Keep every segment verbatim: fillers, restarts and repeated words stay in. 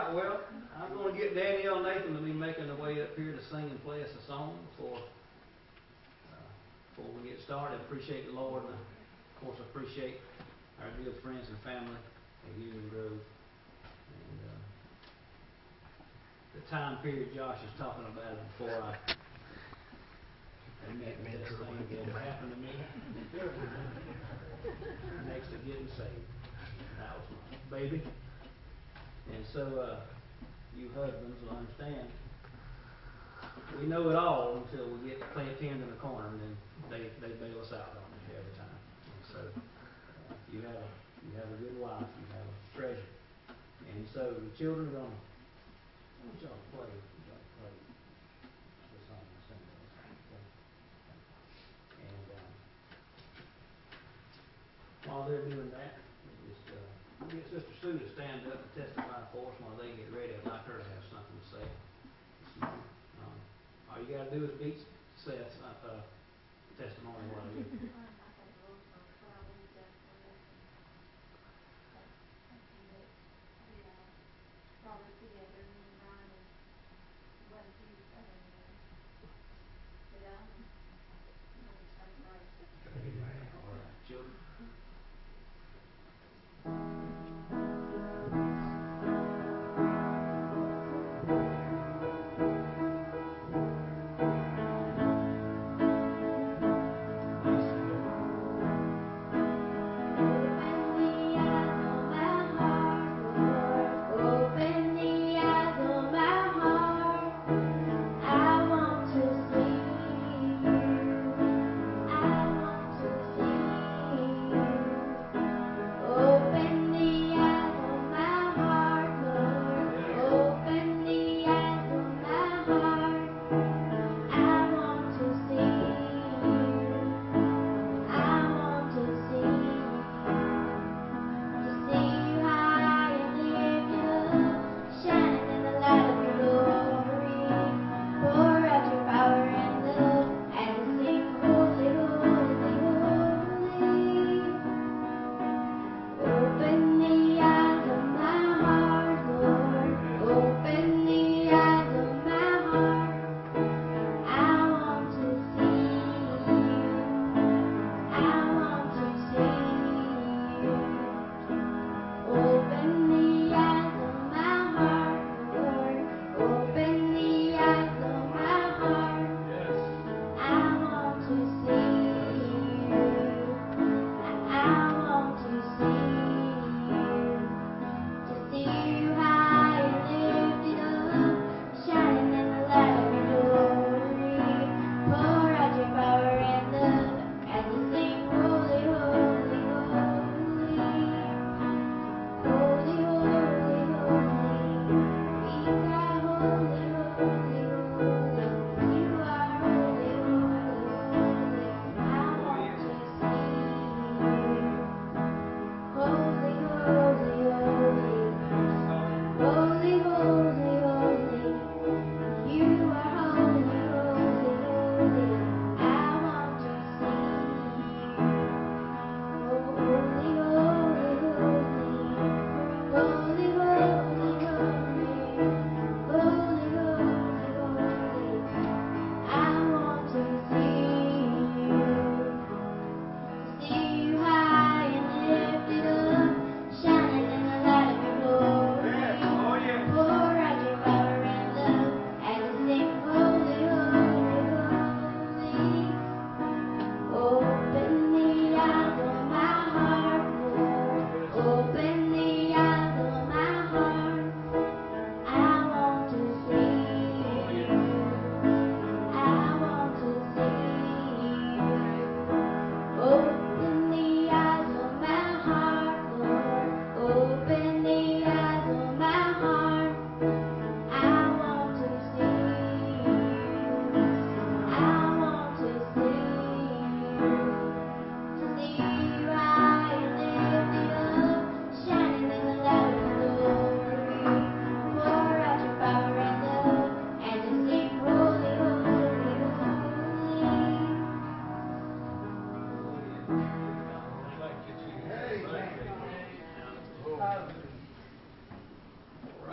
right, well, I'm going to get Danielle and Nathan to be making their way up here to sing and play us a song before, uh, before we get started. Appreciate the Lord, and of course appreciate our good friends and family at Union Grove. And uh, the time period Josh is talking about it before I admit that this thing will happen to me. Next to getting saved. That was my baby. And so, uh, you husbands will understand, we know it all until we get pinned in a corner, and then they, they bail us out on it every time. And so, uh, you have a you have a good wife, you have a treasure. And so, the children are going to, I want y'all to play, y'all to play the song I sing this song, okay? And um, while they're doing that, just uh, we'll get Sister Sue to stand up and testify for us while they get ready. I'd like her to have something to say this morning. Um, all you got to do is beat Seth's uh, uh, testimony while I get it. All right, children.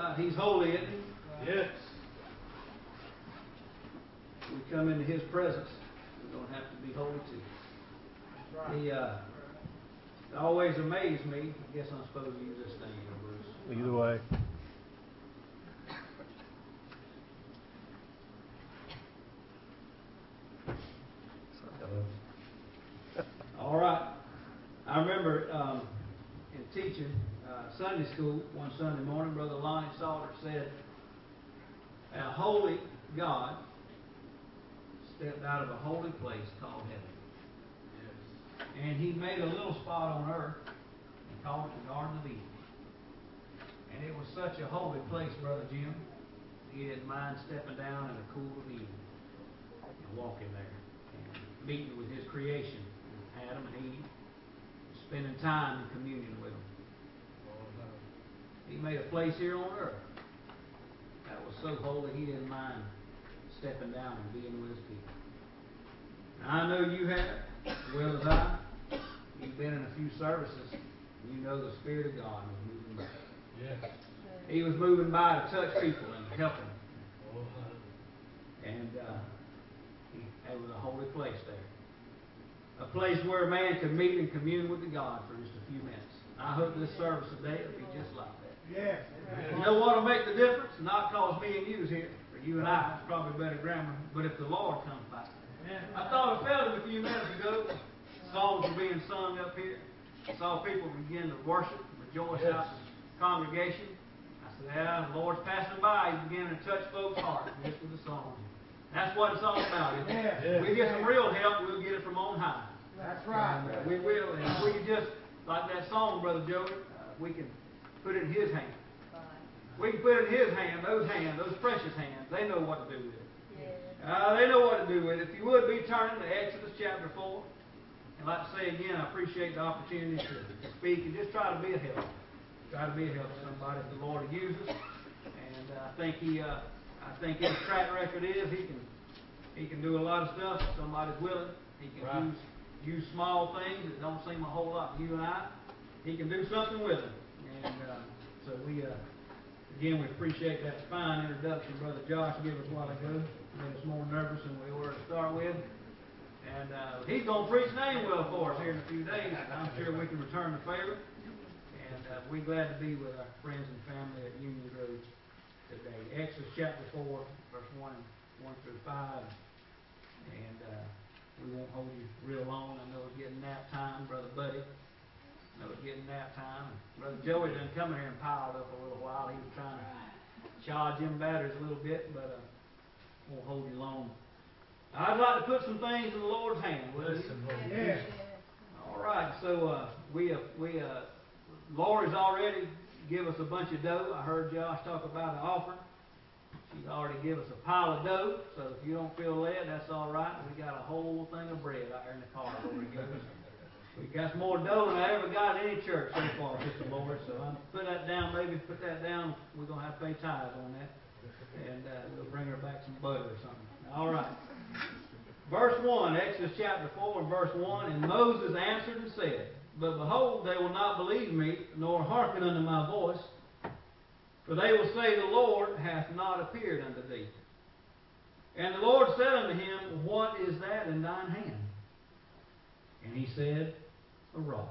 right. He's holy, isn't he? Yes. We come into His presence. We don't have to be holy too. Right. He uh, it always amazed me. I guess I'm supposed to use this thing, you know, Bruce. Either way. All right. I remember um, in teaching uh, Sunday school one Sunday morning, Brother Lonnie Salter said, "A holy God stepped out of a holy place called heaven. Yes. And He made a little spot on earth and called it the Garden of Eden. And it was such a holy place, Brother Jim, He didn't mind stepping down in the cool of Eden and walking there and meeting with His creation, Adam and Eve, spending time in communion with them. He made a place here on earth that was so holy He didn't mind stepping down and being with His people. Now, I know you have, as well as I. You've been in a few services, and you know the Spirit of God was moving by. Yes. He was moving by to touch people and help them. Oh, And uh, he, it was a holy place there. A place where a man could meet and commune with the God for just a few minutes. I hope this service today will be just like that. yes. You know what will make the difference? Not cause me and you's here, or you and I, it's probably better grammar, but if the Lord comes by. I thought I felt it a few minutes ago. Songs were being sung up here. I saw people begin to worship, rejoice Yes. out in the congregation. I said, yeah, the Lord's passing by. He's beginning to touch folks' hearts just with the song. That's what it's all about, isn't it? Yes. If we get some real help, we'll get it from on high. That's And, uh, we will. And if we can just, like that song, Brother Joey, uh, we can put it in His hand. We can put it in His hand, those hands, those precious hands. They know what to do with it. Uh, they know what to do with it. If you would be turning to Exodus chapter four. And like I say again, I appreciate the opportunity to, to speak and just try to be a help. Try to be a help to somebody if the Lord will use us. And uh, I think He, uh, I think His track record is He can, He can do a lot of stuff if somebody's willing. He can Right. use use small things that don't seem a whole lot to you and I. He can do something with them. And uh, so we, uh, again, we appreciate that fine introduction Brother Josh gave us a while ago. Made us more nervous than we were to start with. And uh, he's going to preach name well for us here in a few days. And I'm sure we can return the favor. And uh, we're glad to be with our friends and family at Union Road today. Exodus chapter four, verse one, one through five. And uh, we won't hold you real long. I know it's getting nap time, Brother Buddy. I know it's getting nap time. Brother Joey done come in here and piled up a little while. He was trying to charge him batteries a little bit, but uh, won't hold you long. I'd like to put some things in the Lord's hand. Listen, Lord. Yes. All right. So uh, we uh, we uh, Lori's already give us a bunch of dough. I heard Josh talk about an offering. She's already give us a pile of dough. So if you don't feel led, that's all right. We got a whole thing of bread out there in the car. Lord goes. We got more dough than I ever got in any church so far, Sister Lord. So I'm put that down, baby. Put that down. We're gonna have to pay tithes on that. And uh, we'll bring her back some butter or something. All right. Verse one, Exodus chapter four and verse one. And Moses answered and said, But behold, they will not believe me, nor hearken unto my voice. For they will say, The Lord hath not appeared unto thee. And the Lord said unto him, What is that in thine hand? And he said, A rod.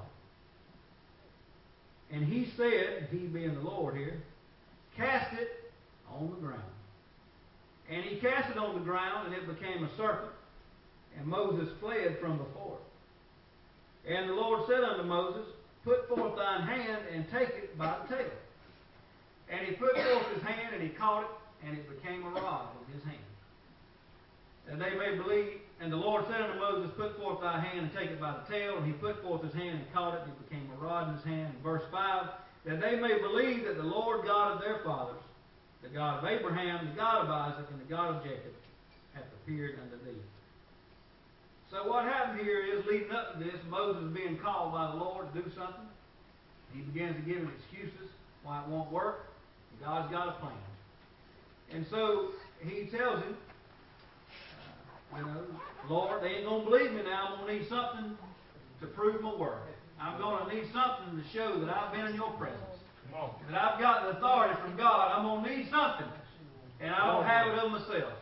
And he said, he being the Lord here, Cast it on the ground. And he cast it on the ground, and it became a serpent. And Moses fled from before it. And the Lord said unto Moses, Put forth thine hand, and take it by the tail. And he put forth his hand, and he caught it, and it became a rod in his hand. And they may believe, and the Lord said unto Moses, Put forth thy hand, and take it by the tail. And he put forth his hand, and caught it, and it became a rod in his hand. And verse five, That they may believe that the Lord God of their fathers, the God of Abraham, the God of Isaac, and the God of Jacob, hath appeared unto thee. So what happened here is, leading up to this, Moses being called by the Lord to do something. He begins to give him excuses why it won't work. God's got a plan. And so he tells him, uh, you know, Lord, they ain't going to believe me now. I'm going to need something to prove my worth. I'm going to need something to show that I've been in your presence. that I've got the authority from God. I'm going to need something. And I don't have it of myself.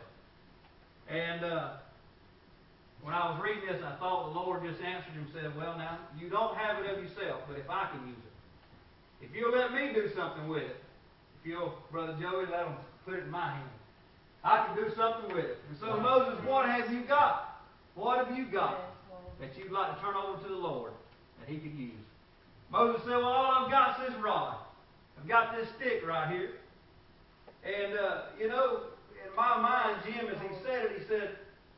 And uh, when I was reading this, I thought the Lord just answered him and said, well, now, you don't have it of yourself, but if I can use it. If you'll let me do something with it, if you'll, Brother Joey, let him put it in my hand, I can do something with it. And so, Moses, what have you got? What have you got that you'd like to turn over to the Lord that he could use? Moses said, well, all I've got is this rod. I've got this stick right here. And, uh, you know, in my mind, Jim, as he said it, he said,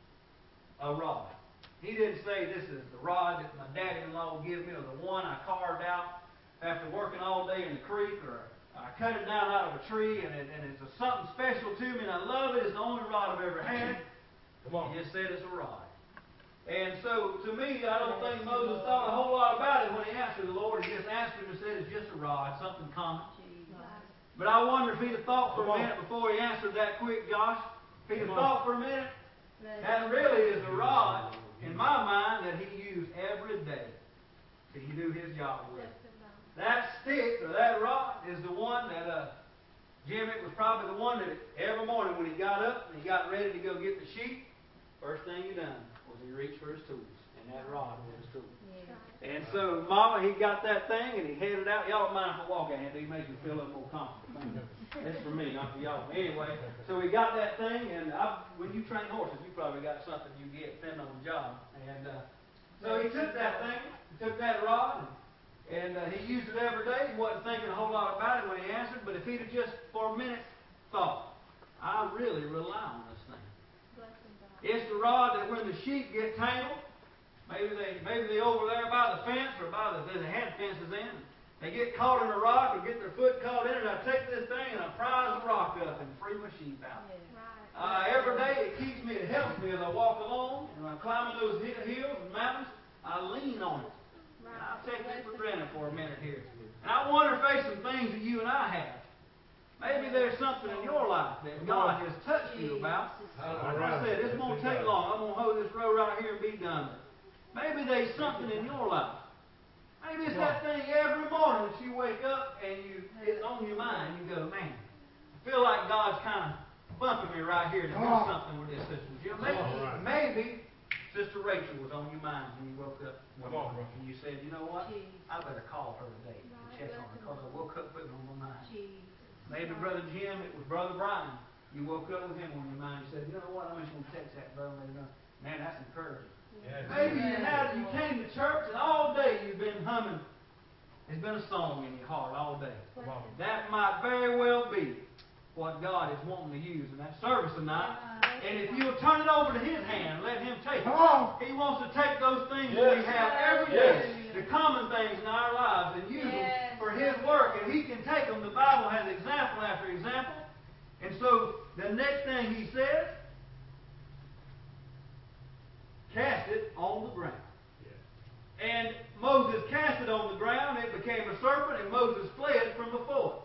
a rod. He didn't say this is the rod that my daddy-in-law will give me, or the one I carved out after working all day in the creek, or I cut it down out of a tree, and, it, and it's a, something special to me, and I love it. It's the only rod I've ever had. Come on. He just said it's a rod. And so, to me, I don't think Moses thought a whole lot about it when he answered the Lord. He just answered him and said it's just a rod, something common. But I wonder if he'd have thought for a minute before he answered that quick, Josh. If he'd have thought for a minute, that really is a rod, in my mind, that he used every day to do his job with. That stick, or that rod, is the one that, uh, Jim, it was probably the one that every morning when he got up and he got ready to go get the sheep, first thing he done was he reached for his tools. And that rod was his tool. And so, Mama, he got that thing and he headed out. Y'all don't mind if I walk out here. It makes me feel a little more comfortable. That's for me, not for y'all. Anyway, so he got that thing, and I, when you train horses, you probably got something you get depending on the job. And uh, so he took that thing, he took that rod, and, and uh, he used it every day. He wasn't thinking a whole lot about it when he answered, but if he'd have just for a minute thought, I really rely on this thing. It's the rod that when the sheep get tangled, maybe they maybe they over there by the fence or by the they had fences in. They get caught in a rock or get their foot caught in it. I take this thing and I prise the rock up and free my sheep out. Uh, every day it keeps me, it helps me as I walk along and when I'm climbing those hills and mountains. I lean on it. And I'll take this for granted for a minute here. And I wonder if there's some things that you and I have. Maybe there's something in your life that God has touched you about. Like I said, this won't take long. I'm going to hold this road right here and be done with it. Maybe there's something in your life. Maybe it's that thing every morning that you wake up and you it's on your mind. You go, man, I feel like God's kind of bumping me right here to do something with this, Sister Jim. Maybe, maybe Sister Rachel was on your mind when you woke up one morning and you said, you know what? I better call her today and check on her because I woke up with it on my mind. Maybe Brother Jim, it was Brother Brian. You woke up with him on your mind and said, you know what? I'm just going to text that brother. Man, that's encouraging. Yes. Maybe you had you came to church and all day you've been humming. There's been a song in your heart all day. That might very well be what God is wanting to use in that service tonight. And if you'll turn it over to His hand, let Him take it. He wants to take those things yes. that we have every day, yes. the common things in our lives, and use yes. them for His work. And He can take them. The Bible has example after example. And so the next thing He says, cast it on the ground. Yeah. And Moses cast it on the ground, it became a serpent, and Moses fled from before it.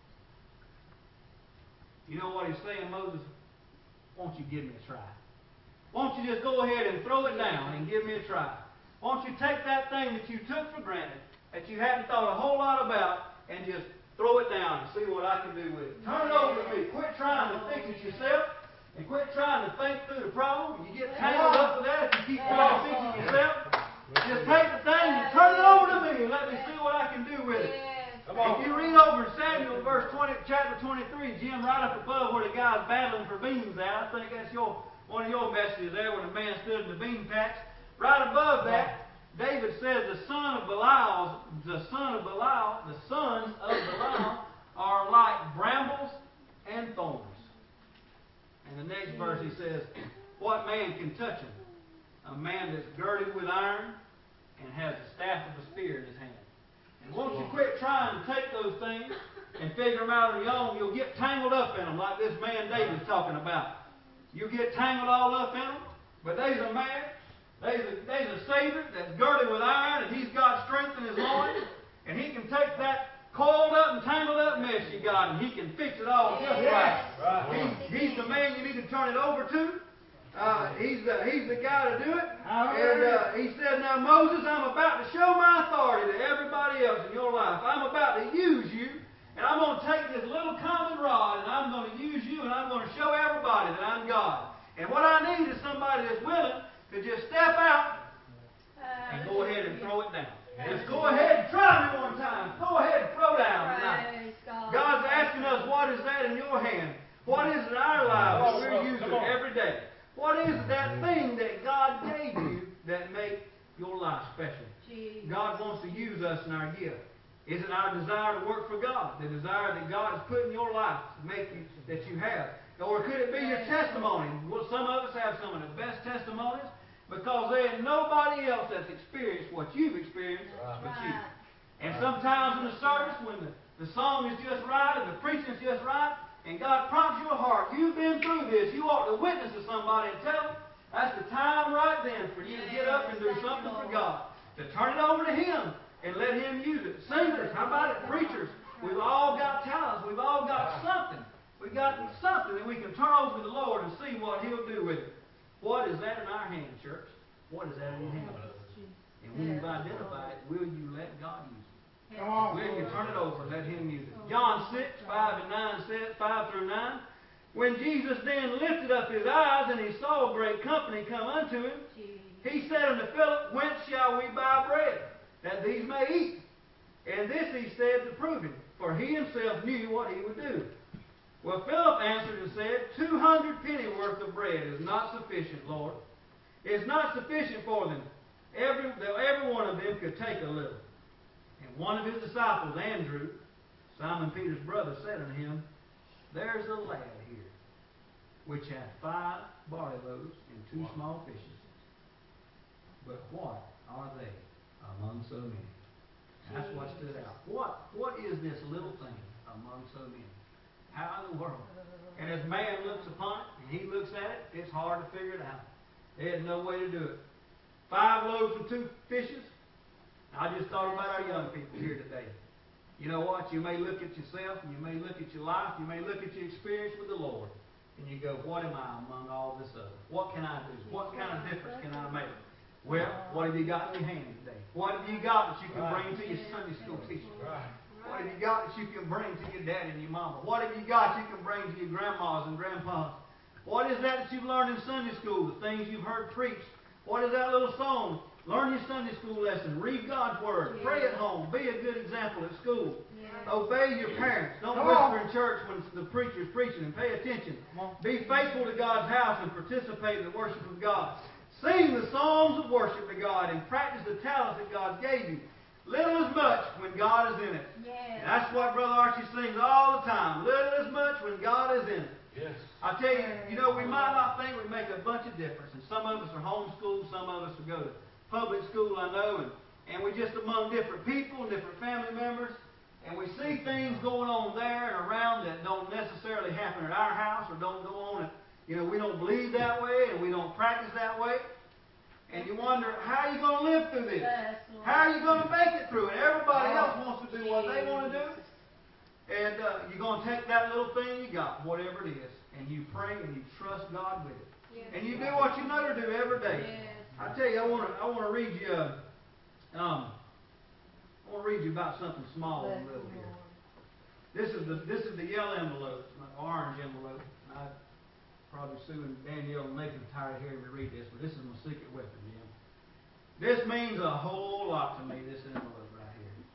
You know what he's saying, Moses? Won't you give me a try? Won't you just go ahead and throw it down and give me a try? Won't you take that thing that you took for granted, that you hadn't thought a whole lot about, and just throw it down and see what I can do with it? Turn it over to me. Quit trying to fix it yourself. And quit trying to think through the problem. You get tangled up with that if you keep trying to fix it yourself. Just take the thing and turn it over to me and let me see what I can do with it. If you read over in Samuel, verse twenty, chapter twenty-three, Jim, right up above where the guy's battling for beans at, I think that's your one of your messages there when the man stood in the bean patch. Right above that, David says the son of Belial, the son of Belial, the sons of Belial are like brambles and thorns. And the next verse he says, what man can touch him? A man that's girded with iron and has the staff of a spear in his hand. And once you quit trying to take those things and figure them out on your own, you'll get tangled up in them like this man David's talking about. You get tangled all up in them, but there's a man, there's a, there's a Savior that's girded with iron and he's got strength in his loins and he can take that coiled up and tangled up mess you got, and he can fix it all just right. right. He's, he's the man you need to turn it over to. Uh, he's, the, he's the guy to do it. And uh, he said, now Moses, I'm about to show my authority to everybody else in your life. I'm about to use you And I'm going to take this little common rod and I'm going to use you and I'm going to show everybody that I'm God. And what I need is somebody that's willing to just step out and go ahead and throw it down. Just go ahead and try me one time. Go ahead and throw down tonight. God's asking us, what is that in your hand? What is it in our lives that we're using every day? What is that thing that God gave you that makes your life special? God wants to use us in our gift. Is it our desire to work for God? The desire that God has put in your life to make you that you have? Or could it be your testimony? Well, some of us have some of the best testimonies because there is nobody else that's experienced what you've experienced but you. And sometimes in the service when the, the song is just right and the preaching is just right and God prompts your heart, you've been through this, you ought to witness to somebody and tell them, that's the time right then for you to get up and do something for God. To turn it over to Him and let Him use it. Singers, how about it? Preachers, we've all got talents. We've all got something. We've got something that we can turn over to the Lord and see what He'll do with it. What is that in our hand, church? What is that in your hand? And when you've identified it, will you let God use it? Come on. Will you turn it over and let Him use it? John six, five and nine says, five through nine. When Jesus then lifted up His eyes and He saw a great company come unto Him, He said unto Philip, Whence shall we buy bread, that these may eat? And this He said to prove Him, for He Himself knew what He would do. Well, Philip answered and said, Two hundred penny worth of bread is not sufficient, Lord. It's not sufficient for them. Every, every one of them could take a little. And one of His disciples, Andrew, Simon Peter's brother, said unto Him, There's a lad here, which hath five barley loaves and two small fishes. But what are they among so many? That's what stood out. What What is this little thing among so many? How in the world? And as man looks upon it, and he looks at it, it's hard to figure it out. There's no way to do it. Five loaves and two fishes. I just thought about our young people here today. You know what? You may look at yourself, and you may look at your life, you may look at your experience with the Lord, and you go, what am I among all this other? What can I do? What kind of difference can I make? Well, what have you got in your hand today? What have you got that you can bring to your Sunday school teacher? What have you got that you can bring to your dad and your mama? What have you got you can bring to your grandmas and grandpas? What is that that you've learned in Sunday school? The things you've heard preached. What is that little song? Learn your Sunday school lesson. Read God's Word. Pray at home. Be a good example at school. Obey your parents. Don't whisper in church when the preacher's preaching, and pay attention. Be faithful to God's house and participate in the worship of God. Sing the songs of worship to God and practice the talents that God gave you. Little as much when God is in it. Yes. That's what Brother Archie sings all the time. Little as much when God is in it. Yes. I tell you, you know, we might not think we make a bunch of difference. And some of us are homeschooled, some of us will go to public school, I know, and, and we're just among different people and different family members. And we see things going on there and around that don't necessarily happen at our house or don't go on. And, you know, we don't believe that way and we don't practice that way. And you wonder, how are you going to live through this? How are you going to make it through it? Everybody else wants to do what they want to do. And uh, you're going to take that little thing you got, whatever it is, and you pray and you trust God with it. Yes. And you do what you know to do every day. Yes. I tell you, I want to I want to read you uh, um I want to read you about something small and little here. This is the this is the yellow envelope, my orange envelope. I probably suing Danielle and Nathan tired of hearing me read this, but this is my secret weapon, Jim. This means a whole lot to me. This envelope right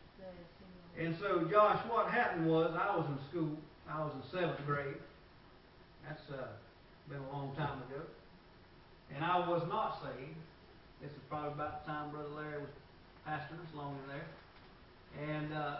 here. And so, Josh, what happened was I was in school. I was in seventh grade. That's uh, been a long time ago. And I was not saved. This is probably about the time Brother Larry was pastoring us along in there. And uh,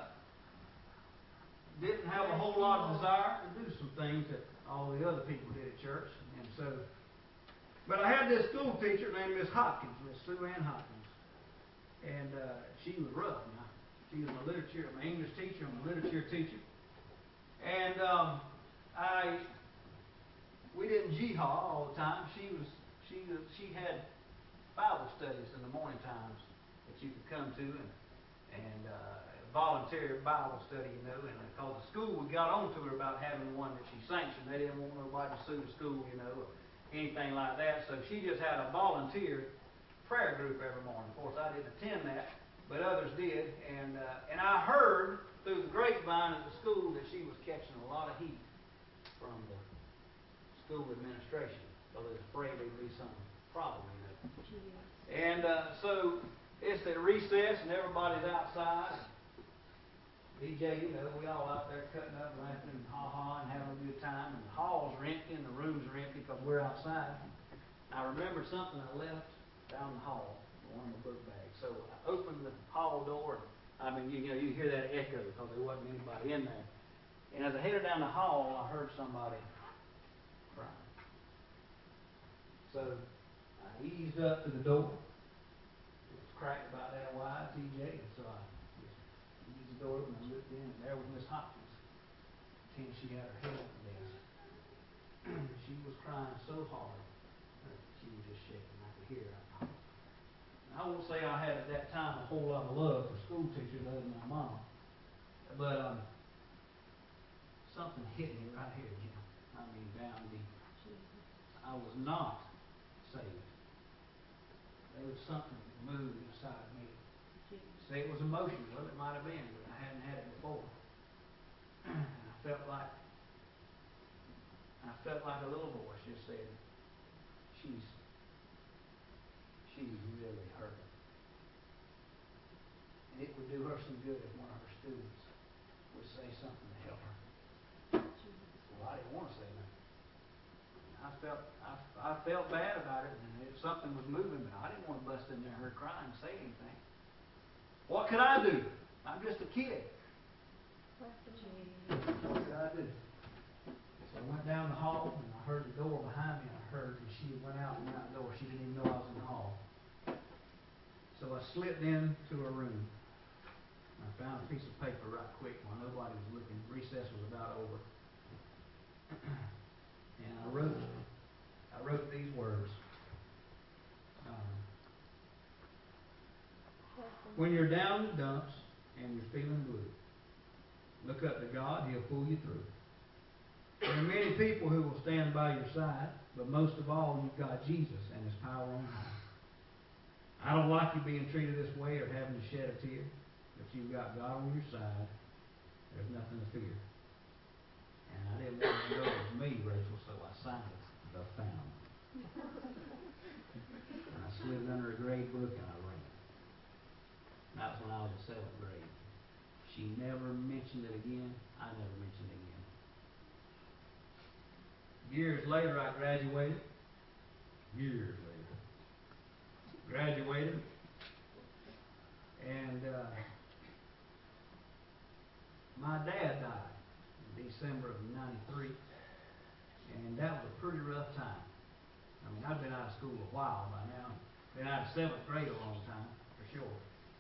didn't have a whole lot of desire to do some things that all the other people did at church. And so, but I had this school teacher named Miss Hopkins, Miss Sue Ann Hopkins. And uh, she was rough now. She was my literature, my English teacher, and my literature teacher. And um, I, we didn't jihad all the time. She was, she was, she had Bible studies in the morning times that you could come to, and and uh, volunteer Bible study, you know. And because the school, we got on to her about having one that she sanctioned. They didn't want nobody to sue the school, you know, or anything like that. So she just had a volunteer prayer group every morning. Of course, I didn't attend that, but others did. And uh, and I heard through the grapevine at the school that she was catching a lot of heat from the school administration. So they was afraid there'd be some problem, you know. And uh, so it's at recess and everybody's outside. D J, you know, we all out there cutting up, laughing and ha-ha and having a good time. And the halls are empty and the rooms are empty because we're outside. I remember something I left down the hall, one of my book bags. So I opened the hall door. And, I mean, you, you know, you hear that echo because there wasn't anybody in there. And as I headed down the hall, I heard somebody crying. So I eased up to the door. It was cracked about that wide, T J. And so I eased the door open and looked in, and there was Miss Hopkins. And she had her head on the desk. She was crying so hard that she was just shaking. I could hear her. I won't say I had at that time a whole lot of love for school teachers other than my mom. But um, something hit me right here, Jim. I mean, down deep. I was not saved. There was something that moved inside me. Say it was emotion. Well, it might have been, but I hadn't had it before. And I felt like, I felt like a little voice just said, she's, she's really hurt. And it would do her some good if one of her students would say something to help her. Well, I didn't want to say nothing. I felt, I, I felt bad about it, and if something was moving, but I didn't want to bust in there and her crying and say anything. What could I do? I'm just a kid. What could I do? So I went down the hall, and I heard the door behind me, and I heard that she went out and went out the door. She didn't even know I was in the hall. So I slipped into her room. I found a piece of paper right quick while nobody was looking. Recess was about over. And I wrote, I wrote these words. Um, when you're down in the dumps and you're feeling blue, look up to God, He'll pull you through. There are many people who will stand by your side, but most of all, you've got Jesus and His power on high. I don't like you being treated this way or having to shed a tear, but you've got God on your side. There's nothing to fear. And I didn't want to know it was me, Rachel, so I signed it, The Found. And I slid it under a grade book and I ran. That was when I was in seventh grade. She never mentioned it again. I never mentioned it again. Years later, I graduated. Years later. Graduated. And uh, my dad died in December of ninety-three. And that was a pretty rough time. I mean, I've been out of school a while by now. Been out of seventh grade a long time, for sure.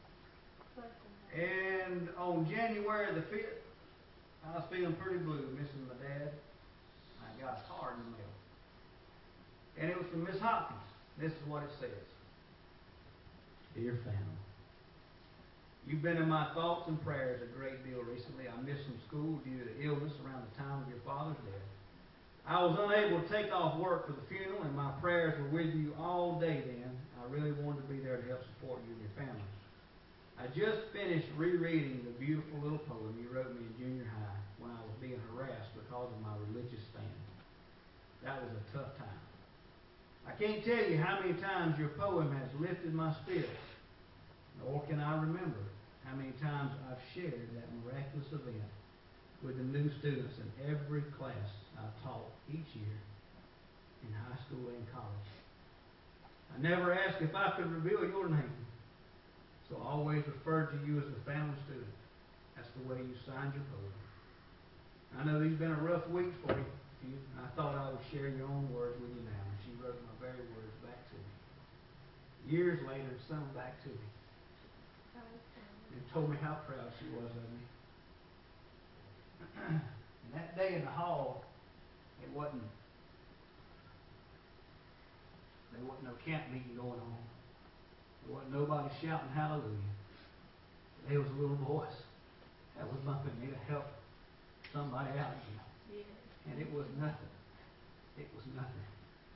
And on January the fifth, I was feeling pretty blue, missing my dad. I got a card in the mail. And it was from Miss Hopkins. This is what it says. Dear family, you've been in my thoughts and prayers a great deal recently. I missed some school due to illness around the time of your father's death. I was unable to take off work for the funeral, and my prayers were with you all day then. I really wanted to be there to help support you and your family. I just finished rereading the beautiful little poem you wrote me in junior high when I was being harassed because of my religious stand. That was a tough time. I can't tell you how many times your poem has lifted my spirits, nor can I remember how many times I've shared that miraculous event with the new students in every class I've taught each year in high school and college. I never asked if I could reveal your name, so I always referred to you as the family student. That's the way you signed your poem. I know these have been a rough week for you. I thought I would share your own words with you now. She wrote my very words back to me. Years later, sent them back to me. And told me how proud she was of me. And that day in the hall, it wasn't, there wasn't no camp meeting going on. There wasn't nobody shouting hallelujah. There was a little voice that was bumping me to help somebody out again. Yeah. And it was nothing. It was nothing.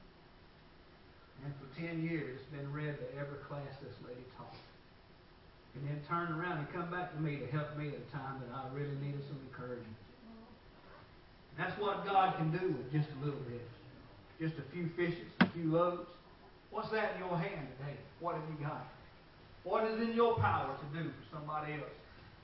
And for ten years, it's been read to every class this lady taught. and then turn around and come back to me to help me at a time that I really needed some encouragement. That's what God can do with just a little bit. Just a few fishes, a few loaves. What's that in your hand today? What have you got? What is in your power to do for somebody else?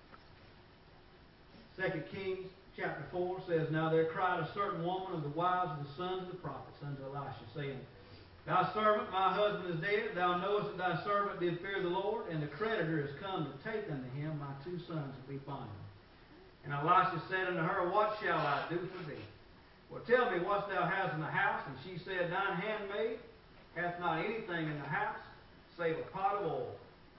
Second Kings chapter four says, Now there cried a certain woman of the wives of the sons of the prophets unto Elisha, saying, Thy servant, my husband, is dead. Thou knowest that thy servant did fear the Lord, and the creditor is come to take unto him my two sons to be bondmen. And Elisha said unto her, What shall I do for thee? Well, tell me what thou hast in the house. And she said, Thine handmaid hath not anything in the house, save a pot of oil.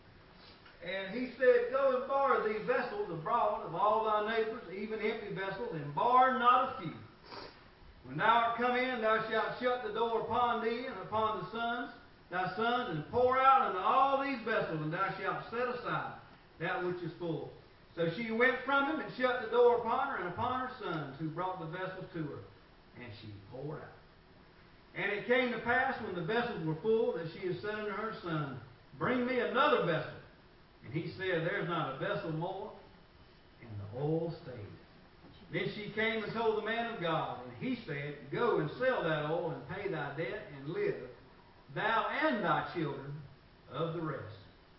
And he said, Go and borrow these vessels abroad of all thy neighbors, even empty vessels, and borrow not a few. When thou art come in, thou shalt shut the door upon thee and upon the sons, thy sons, and pour out unto all these vessels, and thou shalt set aside that which is full. So she went from him and shut the door upon her and upon her sons, who brought the vessels to her, and she poured out. And it came to pass, when the vessels were full, that she had said unto her son, Bring me another vessel. And he said, There's not a vessel more, and the oil stayed. Then she came and told the man of God, and he said, Go and sell that oil, and pay thy debt, and live, thou and thy children, of the rest.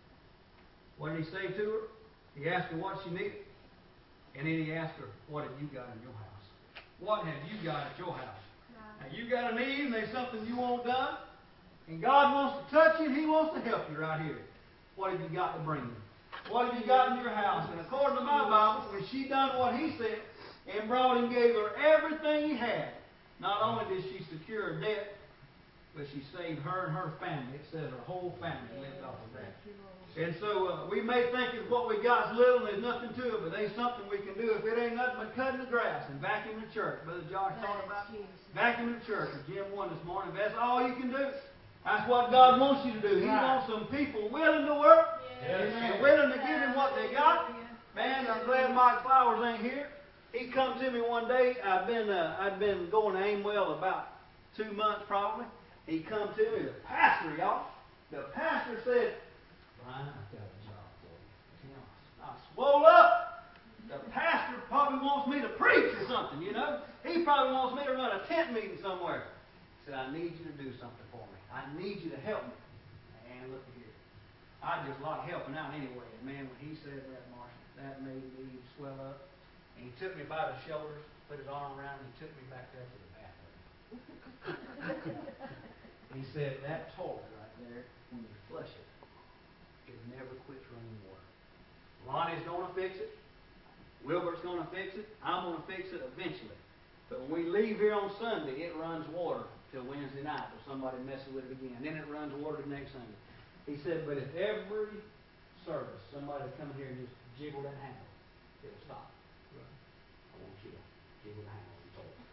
What did he say to her? He asked her what she needed, and then he asked her, What have you got in your house? What have you got at your house? Now, you got a need, and there's something you want done, and God wants to touch you, and He wants to help you right here. What have you got to bring me? What have you got in your house? And according to my Bible, when she done what he said, and brought and gave her everything he had, not only did she secure her debt, but she saved her and her family. It says her whole family lived off of that. And so uh, we may think that what we got is little and there's nothing to it, but there's something we can do if it ain't nothing but cutting the grass and vacuuming the church. Brother Josh talking about vacuuming the church with Jim one this morning. If that's all you can do, that's what God wants you to do. He wants some people willing to work yes. and willing to give Him what they got. Man, I'm glad Mike Flowers ain't here. He come to me one day. I'd been uh, I'd been going to Aimwell about two months probably. He come to me, the pastor, y'all. The pastor said, Brian, I've got a job for you. I swole up. The pastor probably wants me to preach or something, you know. He probably wants me to run a tent meeting somewhere. He said, I need you to do something for me. I need you to help me. Man, look here. I just like helping out anyway. And man, when he said that, Marshall, that made me swell up. And he took me by the shoulders, put his arm around me, and he took me back there to the bathroom. He said, that toilet right there, when you flush it, it never quits running water. Lonnie's going to fix it. Wilbert's going to fix it. I'm going to fix it eventually. But when we leave here on Sunday, it runs water till Wednesday night, or somebody messes with it again. Then it runs water the next Sunday. He said, but if every service somebody would come here and just jiggle that handle, it'll stop. I want you to jiggle the handle on the toilet.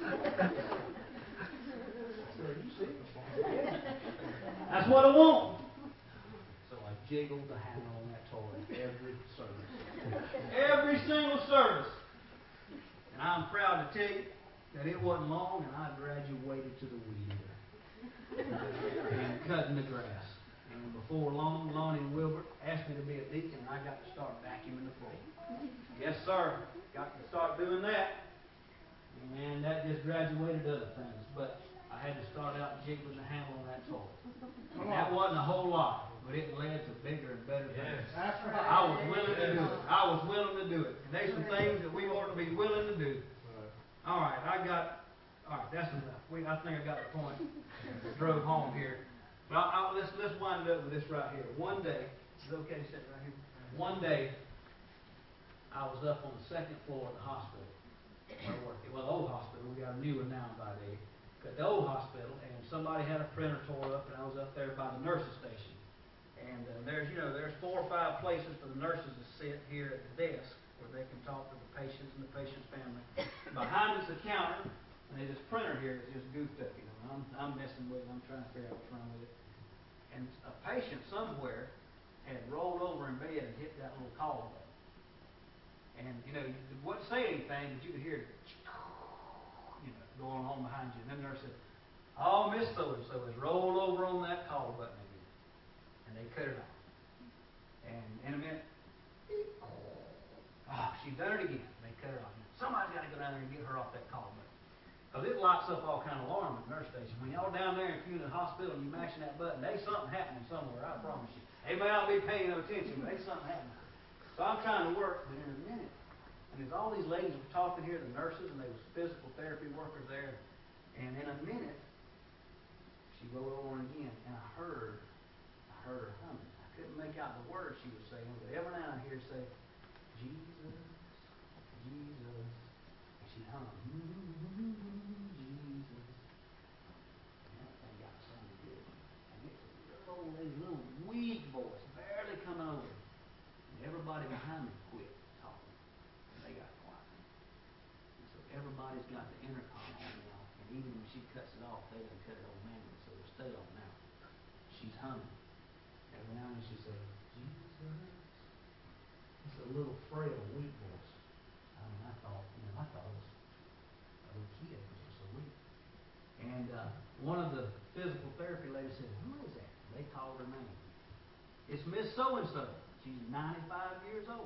I said, are you serious? That's what I want. So I jiggled the handle on that toilet every service. Every single service. And I'm proud to tell you that it wasn't long and I graduated to the weed eater. And cutting the grass. And before long, Lonnie and Wilbert asked me to be a deacon and I got to start vacuuming the floor. Yes, sir. Got to start doing that. And that just graduated other things. But I had to start out jiggling the handle on that toilet. And that wasn't a whole lot, but it led to bigger and better things. Yes. That's right. I was willing to do it. I was willing to do it. And there's some things that we ought to be willing to do. All right, I got, all right, that's enough. We, I think I got the point. Drove home here. But I, I, let's, let's wind it up with this right here. One day, is it okay to sit right here? One day, I was up on the second floor of the hospital where I worked. Well, the old hospital. We got a new one now by the At the old hospital, and somebody had a printer tore up, and I was up there by the nurses station. And uh, there's, you know, there's four or five places for the nurses to sit here at the desk where they can talk to the patients and the patient's family. Behind us a counter, and there's this printer here that's just goofed up. You know, I'm, I'm messing with it. I'm trying to figure out what's wrong with it. And a patient somewhere had rolled over in bed and hit that little call button. And you know, it wouldn't say anything, but you could hear it, you know, going on behind you. And then the nurse said, "Oh, Miss So and So has rolled over on that call button again," and they cut it off. And in a minute, oh, she's done it again. They cut her off. Somebody's got to go down there and get her off that call button. Because it locks up all kind of alarms at nurse station. When y'all down there, if you're in the hospital and you're mashing that button, there's something happening somewhere, I promise you. They may not be paying no attention, but there's something happening. So I'm trying to work, but in a minute, and there's all these ladies were talking here, the nurses, and there was physical therapy workers there. And in a minute, she rolled over again, and I heard, I heard her humming. I couldn't make out the words she was saying, but every now and then I hear her say, Jesus, Jesus. And she hummed, Jesus. And that thing got sounded good. And it's a little old lady, little weak voice, barely coming over. And everybody behind me quit talking. And they got quiet. And so everybody's got the intercom on now. And even when she cuts it off, they done cut it on manually, so it'll stay on now. She's humming. Every now and then she says, Jesus. It's a little frail, weak voice. I mean, I thought, you know, I thought it was a little kid because it was so weak. And uh, one of the physical therapy ladies said, who is that? They called her name. It's Miss So-and-so. She's ninety-five years old.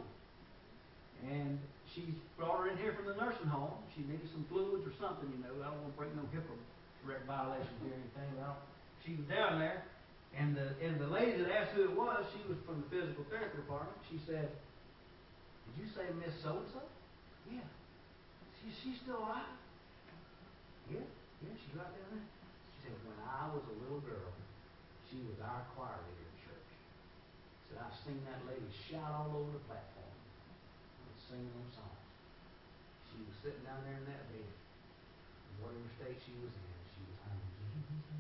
And she brought her in here from the nursing home. She needed some fluids or something, you know. I don't want to break no HIPAA direct violations here or anything. Well, she was down there, and the and the lady that asked who it was, she was from the physical therapy department. She said, did you say Miss So-and-so? Yeah. She, she's still alive? Yeah. Yeah, she's right down there. She said, when I was a little girl, she was our choir leader in church. She said, I've seen that lady shout all over the platform and sing them songs. She was sitting down there in that bed, in whatever state she was in, she was humming Jesus.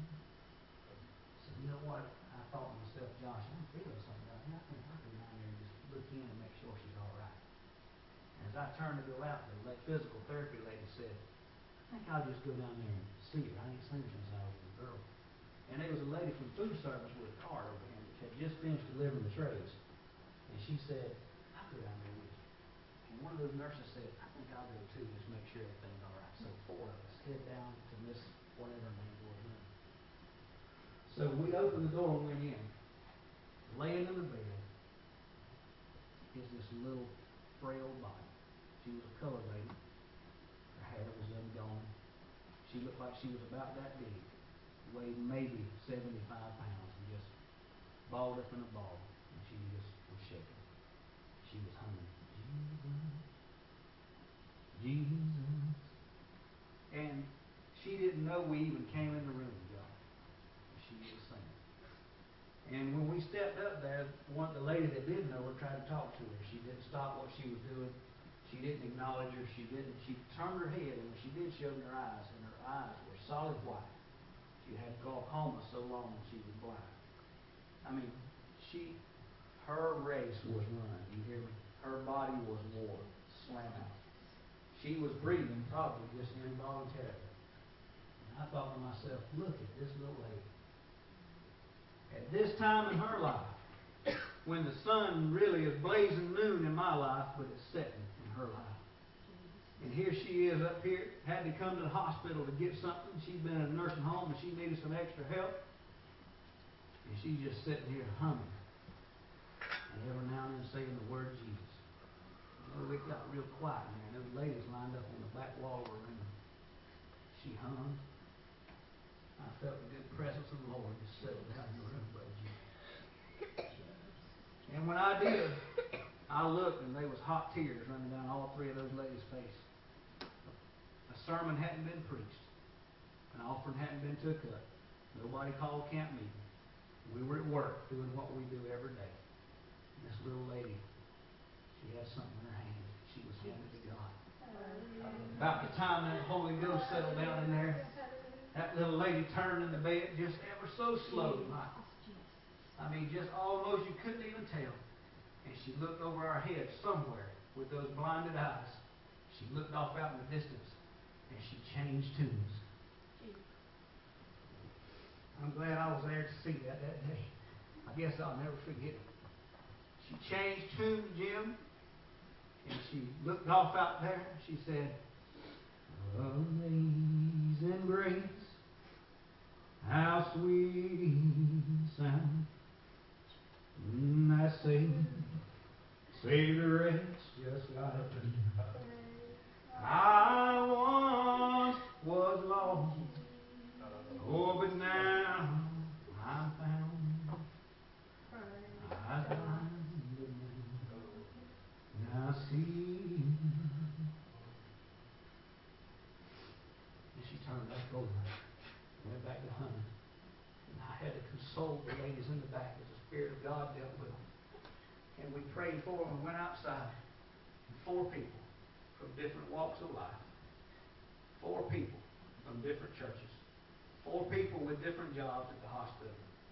So you know what? I thought to myself, Josh, I'm feeling something down here. I think I can go down there and just look in and make sure she's all right. And as I turned to go out, the physical therapy lady said, I think I'll just go down there and see her. I ain't seen her since I was a girl. And there was a lady from food service with a cart over here that had just finished delivering the trays. And she said, I'll go down there with you. And one of those nurses said, I think I'll go too, just make sure everything's all right. So four of us head down to Miss whatever her name was. So we opened the door and went in. Laying in the bed is this little frail body. She was a colored lady. Her hair was ungone. She looked like she was about that big. Weighed maybe seventy-five pounds and just balled up in a ball. And she just was shaking. She was humming, Jesus, Jesus. And she didn't know we even came in the room, y'all. She was singing. And when we stepped up there, one the lady that did know her tried to talk to her. She didn't stop what she was doing. She didn't acknowledge her. She didn't. She turned her head, and when she did, she opened her eyes, and her eyes were solid white. She had glaucoma so long she was blind. I mean, she, her race was run. You hear me? Her body was worn, slam out. She was breathing probably just involuntarily. And I thought to myself, look at this little lady. At this time in her life, when the sun really is blazing noon in my life, but it's setting in her life. And here she is up here, had to come to the hospital to get something. She's been in a nursing home and she needed some extra help. And she's just sitting here humming. And every now and then saying the word Jesus. You know, it got real quiet in there. Those ladies lined up on the back wall of the room. She hummed. I felt the good presence of the Lord just settle down in the room, Brother Jesus. And when I did, I looked and there was hot tears running down all three of those ladies' faces. A sermon hadn't been preached. An offering hadn't been took up. Nobody called camp meeting. We were at work doing what we do every day. And this little lady, she had something in her hand. She was handed to God. About the time that Holy Ghost settled down in there, that little lady turned in the bed just ever so slow. I mean, just almost you couldn't even tell. And she looked over our heads somewhere with those blinded eyes. She looked off out in the distance and she changed tunes. I'm glad I was there to see that that day. I guess I'll never forget it. She changed tune, Jim, and she looked off out there. She said, Amazing grace, how sweet sound that saved Save the rest just like me. I once was lost, oh, but now I'm found. I find the man. Now see. And she turned back over, went back to hunting. And I had to console the ladies in the back as the Spirit of God dealt with them. And we prayed for them and went outside. And four people from different walks of life. Four people from different churches. Four people with different jobs at the hospital.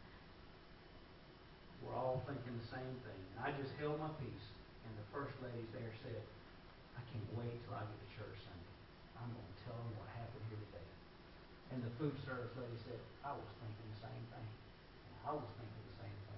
We're all thinking the same thing. And I just held my peace. And the first lady there said, I can't wait till I get to church Sunday. I'm going to tell them what happened here today. And the food service lady said, I was thinking the same thing. And I was thinking the same thing.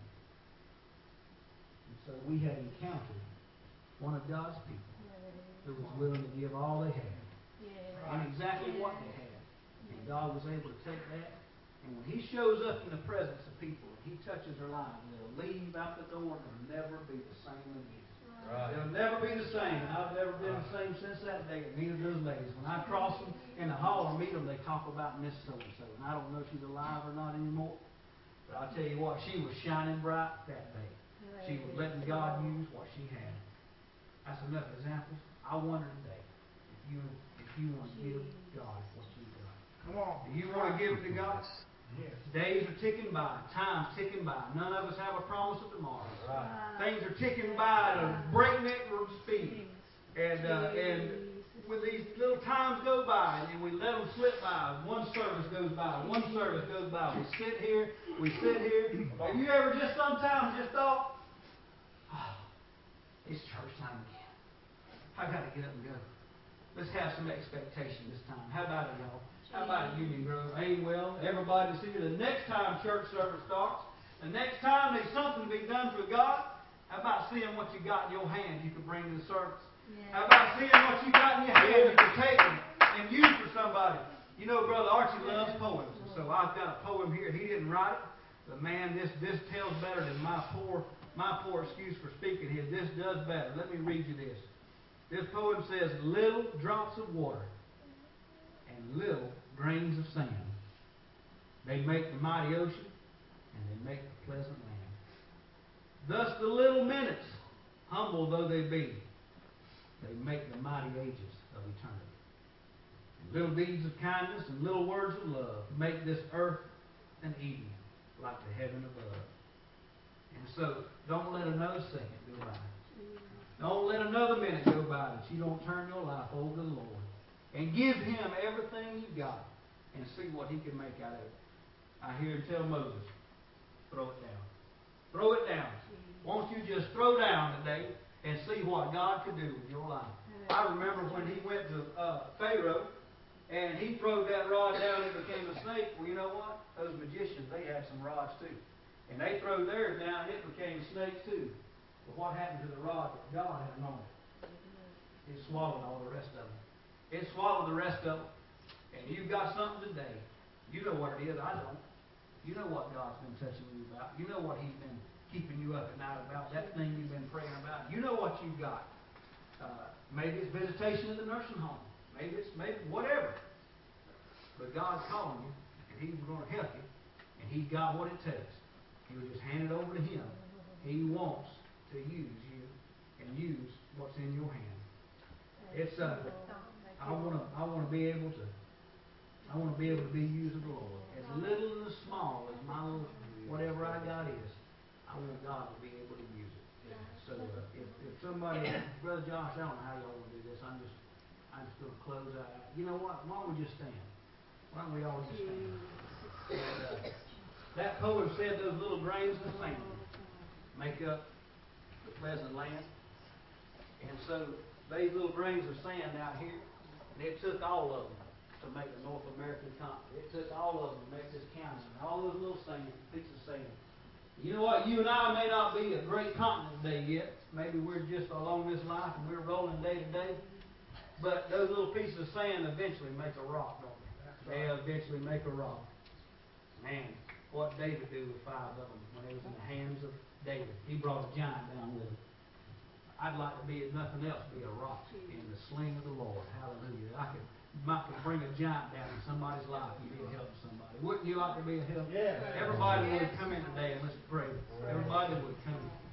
And so we had encountered one of God's people who was willing to give all they had. And exactly what they had. And God was able to take that. And when He shows up in the presence of people and He touches their lives, they'll leave out the door and they'll never be the same again. Right. They'll never be the same. And I've never been the same since that day. Neither do those ladies. When I cross them in the hall or meet them, they talk about Miss So-and-so. And I don't know if she's alive or not anymore. But I'll tell you what, she was shining bright that day. She was letting God use what she had. That's enough examples. I wonder today if you if you want to give God what you got. Come on. Do you want to give it to God? Yes. Days are ticking by. Time's ticking by. None of us have a promise of tomorrow. Right. Things are ticking by at a breakneck speed. And uh, and when these little times go by and we let them slip by, one service goes by, one service goes by. We sit here, we sit here. Have you ever just sometimes just thought, oh, it's church time again. I got to get up and go. Let's have some expectation this time. How about it, y'all? How about it, Union Grove? Aimwell, everybody see you. The next time church service starts, the next time there's something to be done for God, how about seeing what you got in your hand you can bring to the service? Yeah. How about seeing what you got in your hand you can take and, and use for somebody? You know, Brother Archie loves poems, and so I've got a poem here. He didn't write it, but man, this this tells better than my poor my poor excuse for speaking here. This does better. Let me read you this. This poem says, little drops of water and little grains of sand, they make the mighty ocean, and they make the pleasant land. Thus the little minutes, humble though they be, they make the mighty ages of eternity. And little deeds of kindness and little words of love make this earth an Eden, like the heaven above. And so, don't let another second go by. Don't let another minute go by that you don't turn your life over to the Lord. And give Him everything you've got and see what He can make out of it. I hear Him tell Moses, throw it down. Throw it down. Won't you just throw down today and see what God can do with your life? I remember when he went to uh, Pharaoh and he threw that rod down and it became a snake. Well, you know what? Those magicians, they had some rods too. And they threw theirs down and it became snakes too. But what happened to the rod that God had anointed? It swallowed all the rest of them. It swallowed the rest of them. And you've got something today. You know what it is. I don't. You know what God's been touching you about. You know what He's been keeping you up at night about. That thing you've been praying about. You know what you've got. Uh, maybe it's visitation in the nursing home. Maybe it's maybe whatever. But God's calling you, and He's going to help you, and He's got what it takes. You just hand it over to Him. He wants to use you and use what's in your hand. It's uh, I want to I want to be able to I want to be able to be used of the Lord. As little and as small as my little whatever I got is, I want God to be able to use it. So uh, if, if somebody, Brother Josh, I don't know how y'all want to do this. I'm just I'm just going to close out. You know what? Why don't we just stand? Why don't we all just stand? And, uh, that poem said those little grains of sand make up the pleasant land. And so these little grains of sand out here, and it took all of them to make the North American continent. It took all of them to make this county. And all those little sand, pieces of sand. You know what? You and I may not be a great continent today yet. Maybe we're just along this life and we're rolling day to day. But those little pieces of sand eventually make a rock, don't they? They eventually make a rock. Man, what did David do with five of them when they was in the hands of David? He brought a giant down with him. I'd like to be, if nothing else, be a rock in the sling of the Lord. Hallelujah. I could, might could bring a giant down in somebody's life. You be a help to somebody. Wouldn't you like to be a help? Yeah. Everybody would come in today and let's pray. Everybody would come.